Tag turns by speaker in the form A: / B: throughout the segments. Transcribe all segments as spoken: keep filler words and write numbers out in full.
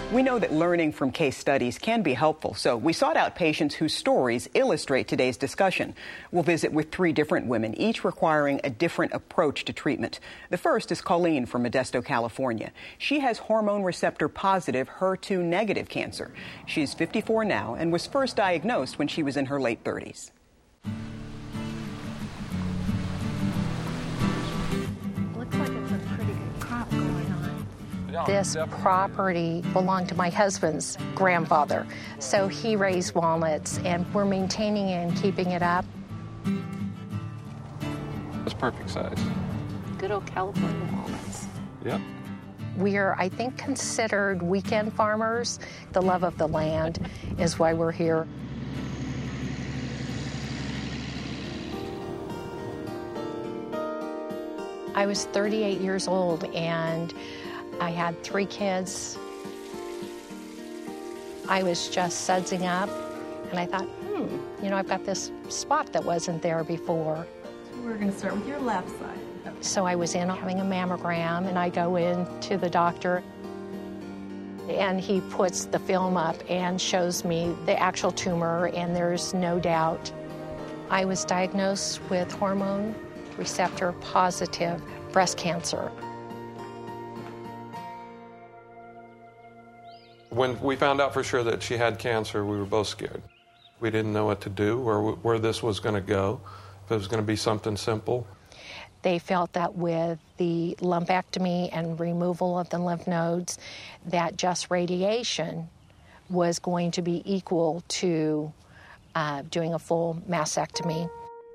A: We know that learning from case studies can be helpful, so we sought out patients whose stories illustrate today's discussion. We'll visit with three different women, each requiring a different approach to treatment. The first is Colleen from Modesto, California. She has hormone receptor positive H E R two negative cancer. She's fifty-four now and was first diagnosed when she was in her late thirties.
B: This property belonged to my husband's grandfather, so he raised walnuts, and we're maintaining and keeping it up.
C: It's perfect size.
B: Good old California walnuts.
C: Yep.
B: We are, I think, considered weekend farmers. The love of the land is why we're here. I was thirty-eight years old, and I had three kids. I was just sudsing up, and I thought, hmm, you know, I've got this spot that wasn't there before.
D: We're going to start with your left side.
B: So I was in having a mammogram, and I go in to the doctor, and he puts the film up and shows me the actual tumor, and there's no doubt. I was diagnosed with hormone receptor positive breast cancer.
C: When we found out for sure that she had cancer, we were both scared. We didn't know what to do or where this was going to go, if it was going to be something simple.
B: They felt that with the lumpectomy and removal of the lymph nodes, that just radiation was going to be equal to uh, doing a full mastectomy.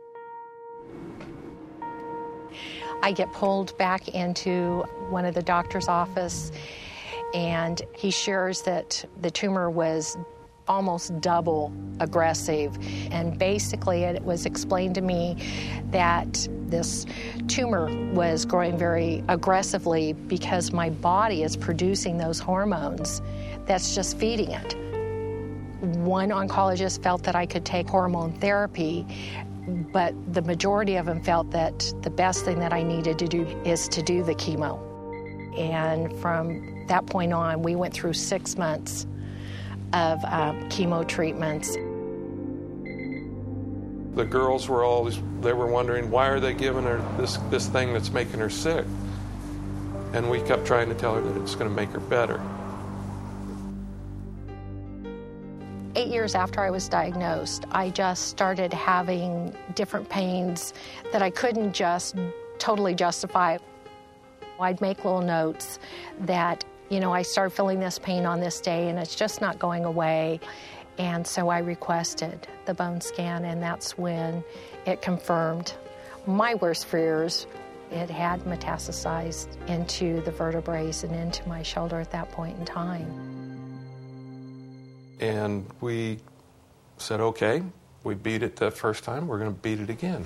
B: I get pulled back into one of the doctor's office, and he shares that the tumor was almost double aggressive. And basically it was explained to me that this tumor was growing very aggressively because my body is producing those hormones that's just feeding it. One oncologist felt that I could take hormone therapy, but the majority of them felt that the best thing that I needed to do is to do the chemo. And from that point on, we went through six months of uh, chemo treatments.
C: The girls were always, they were wondering, why are they giving her this, this thing that's making her sick? And we kept trying to tell her that it's going to make her better.
B: Eight years after I was diagnosed, I just started having different pains that I couldn't just totally justify. I'd make little notes that, you know, I started feeling this pain on this day and it's just not going away. And so I requested the bone scan, and that's when it confirmed my worst fears. It had metastasized into the vertebrae and into my shoulder at that point in time.
C: And we said, okay, we beat it the first time, we're going to beat it again.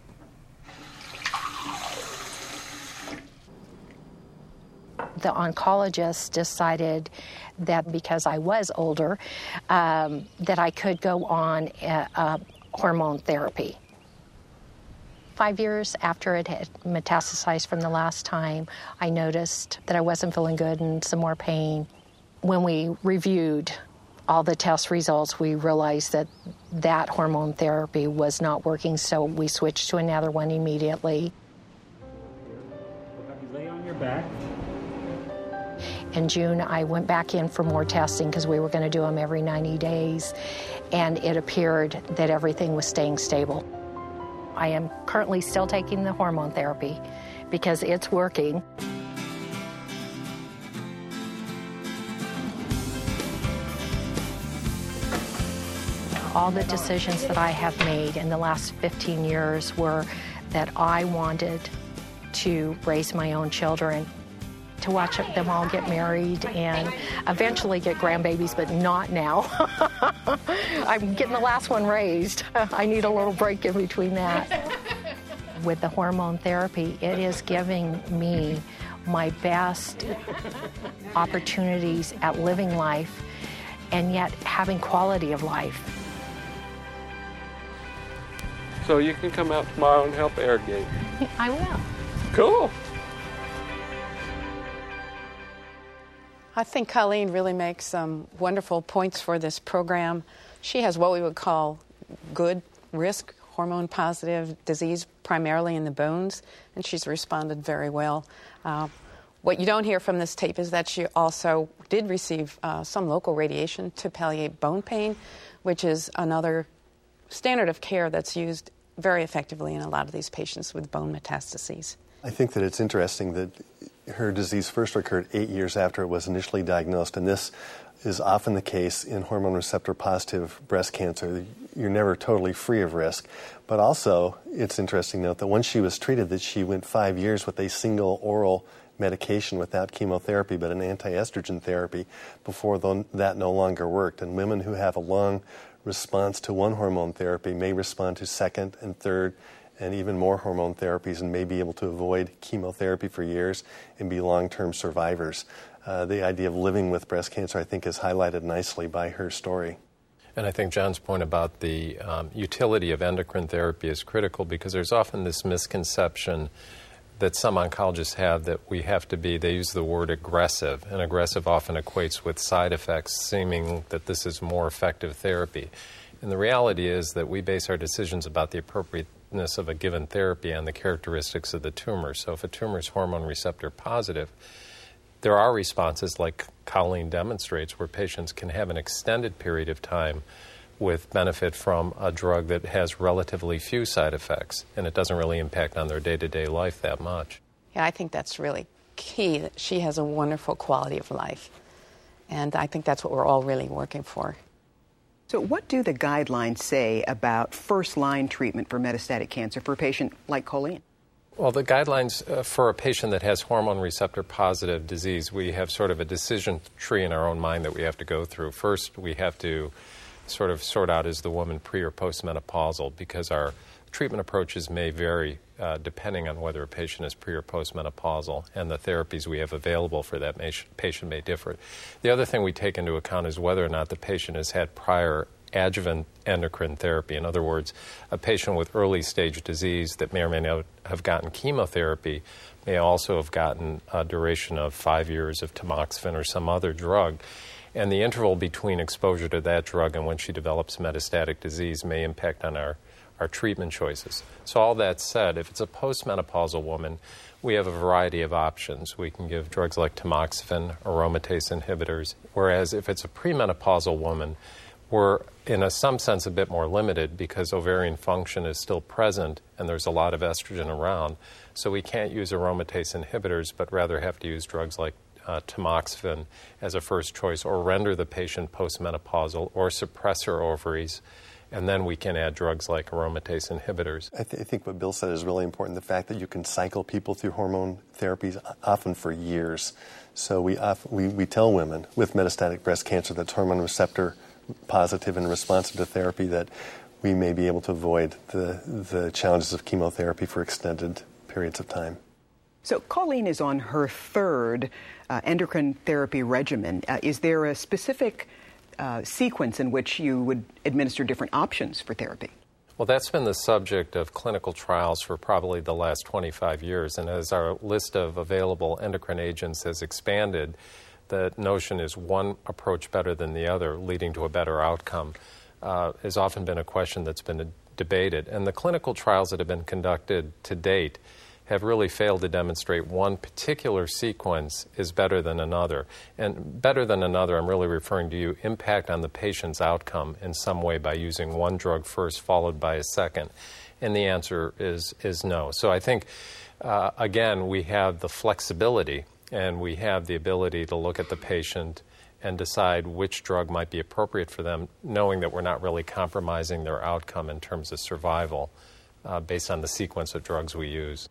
B: The oncologist decided that because I was older, um, that I could go on a, a hormone therapy. Five years after it had metastasized from the last time, I noticed that I wasn't feeling good and some more pain. When we reviewed all the test results, we realized that that hormone therapy was not working, so we switched to another one immediately.
E: Lay on your back.
B: In June, I went back in for more testing because we were going to do them every ninety days, and it appeared that everything was staying stable. I am currently still taking the hormone therapy because it's working. All the decisions that I have made in the last fifteen years were that I wanted to raise my own children, to watch them all get married and eventually get grandbabies, but not now. I'm getting the last one raised. I need a little break in between that. With the hormone therapy, it is giving me my best opportunities at living life and yet having quality of life.
C: So you can come out tomorrow and help irrigate.
B: I will.
C: Cool.
E: I think Colleen really makes some wonderful points for this program. She has what we would call good risk hormone-positive disease, primarily in the bones, and she's responded very well. Uh, what you don't hear from this tape is that she also did receive uh, some local radiation to palliate bone pain, which is another standard of care that's used very effectively in a lot of these patients with bone metastases.
F: I think that it's interesting that her disease first occurred eight years after it was initially diagnosed, and this is often the case in hormone receptor positive breast cancer. You're never totally free of risk, but also it's interesting to note that once she was treated, that she went five years with a single oral medication without chemotherapy, but an anti-estrogen therapy before that no longer worked. And women who have a long response to one hormone therapy may respond to second and third and even more hormone therapies and may be able to avoid chemotherapy for years and be long-term survivors. Uh, the idea of living with breast cancer, I think, is highlighted nicely by her story.
G: And I think John's point about the um, utility of endocrine therapy is critical, because there's often this misconception that some oncologists have that we have to be, they use the word aggressive, and aggressive often equates with side effects, seeming that this is more effective therapy. And the reality is that we base our decisions about the appropriateness of a given therapy on the characteristics of the tumor. So if a tumor is hormone receptor positive, there are responses, like Colleen demonstrates, where patients can have an extended period of time with benefit from a drug that has relatively few side effects, and it doesn't really impact on their day-to-day life that much.
E: Yeah, I think that's really key, that she has a wonderful quality of life, and I think that's what we're all really working for.
A: So what do the guidelines say about first-line treatment for metastatic cancer for a patient like Colleen?
G: Well, the guidelines uh, for a patient that has hormone receptor positive disease, we have sort of a decision tree in our own mind that we have to go through. First, we have to sort of sort out, is the woman pre or postmenopausal, because our treatment approaches may vary uh, depending on whether a patient is pre or postmenopausal, and the therapies we have available for that patient may differ. The other thing we take into account is whether or not the patient has had prior adjuvant endocrine therapy. In other words, a patient with early stage disease that may or may not have gotten chemotherapy may also have gotten a duration of five years of tamoxifen or some other drug. And the interval between exposure to that drug and when she develops metastatic disease may impact on our, our treatment choices. So all that said, if it's a postmenopausal woman, we have a variety of options. We can give drugs like tamoxifen, aromatase inhibitors, whereas if it's a premenopausal woman, we're, in a, some sense, a bit more limited, because ovarian function is still present and there's a lot of estrogen around. So we can't use aromatase inhibitors, but rather have to use drugs like uh, tamoxifen as a first choice, or render the patient postmenopausal, or suppress her ovaries. And then we can add drugs like aromatase inhibitors.
F: I, th- I think what Bill said is really important, the fact that you can cycle people through hormone therapies often for years. So we, off- we, we tell women with metastatic breast cancer that's hormone receptor positive and responsive to therapy that we may be able to avoid the, the challenges of chemotherapy for extended periods of time.
A: So Colleen is on her third uh, endocrine therapy regimen. Uh, is there a specific uh, sequence in which you would administer different options for therapy?
G: Well, that's been the subject of clinical trials for probably the last twenty-five years. And as our list of available endocrine agents has expanded, the notion is one approach better than the other, leading to a better outcome, uh, has often been a question that's been debated. And the clinical trials that have been conducted to date have really failed to demonstrate one particular sequence is better than another. And better than another, I'm really referring to you, impact on the patient's outcome in some way by using one drug first followed by a second. And the answer is, is no. So I think, uh, again, we have the flexibility and we have the ability to look at the patient and decide which drug might be appropriate for them, knowing that we're not really compromising their outcome in terms of survival uh, based on the sequence of drugs we use.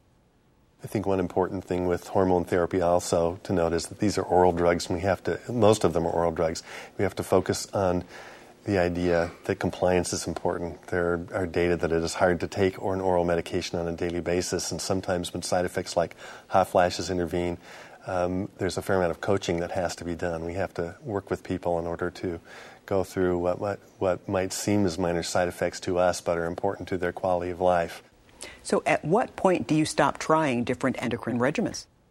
F: I think one important thing with hormone therapy also to note is that these are oral drugs, and we have to, most of them are oral drugs. We have to focus on the idea that compliance is important. There are data that it is hard to take or an oral medication on a daily basis, and sometimes when side effects like hot flashes intervene, um, there's a fair amount of coaching that has to be done. We have to work with people in order to go through what, what, what might seem as minor side effects to us but are important to their quality of life.
A: So at what point do you stop trying different endocrine regimens?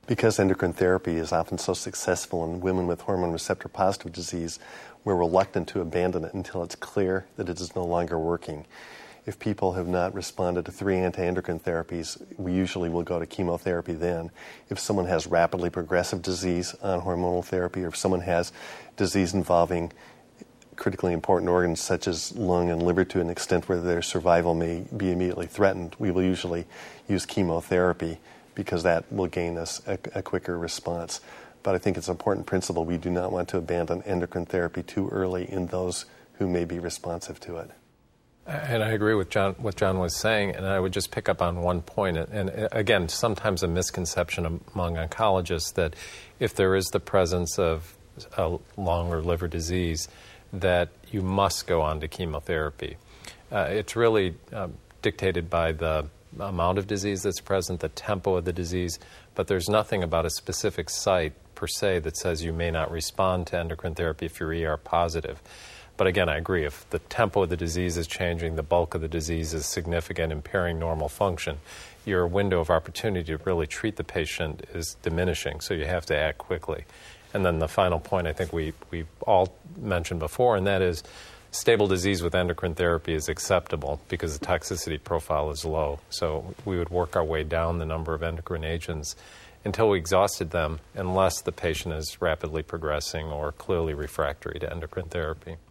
F: Because endocrine therapy is often so successful in women with hormone receptor positive disease, we're reluctant to abandon it until it's clear that it is no longer working. If people have not responded to three anti-endocrine therapies, we usually will go to chemotherapy then. If someone has rapidly progressive disease on hormonal therapy, or if someone has disease involving critically important organs such as lung and liver to an extent where their survival may be immediately threatened, we will usually use chemotherapy because that will gain us a, a quicker response. But I think it's an important principle. We do not want to abandon endocrine therapy too early in those who may be responsive to it.
G: And I agree with John, what John was saying, and I would just pick up on one point. And, and again, sometimes a misconception among oncologists that if there is the presence of a lung or liver disease, that you must go on to chemotherapy. Uh, it's really um, dictated by the amount of disease that's present, the tempo of the disease, but there's nothing about a specific site per se that says you may not respond to endocrine therapy if you're E R positive. But again, I agree, if the tempo of the disease is changing, the bulk of the disease is significant, impairing normal function, your window of opportunity to really treat the patient is diminishing, so you have to act quickly. And then the final point I think we, we all mentioned before, and that is stable disease with endocrine therapy is acceptable because the toxicity profile is low. So we would work our way down the number of endocrine agents until we exhausted them, unless the patient is rapidly progressing or clearly refractory to endocrine therapy.